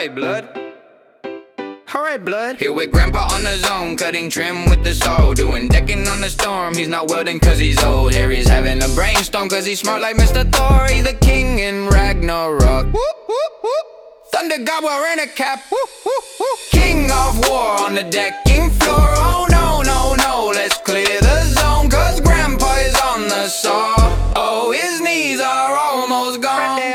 Alright, blood. Alright, blood. Here with Grandpa on the zone, cutting trim with the saw, doing decking on the storm. He's not welding cause he's old. Harry's having a brainstorm cause he's smart like Mr. Thor. He's the king in Ragnarok. Thunder God wearing a cap. King of war on the decking floor. Oh no, no, no, let's clear the zone, cause Grandpa is on the saw. Oh, his knees are almost gone.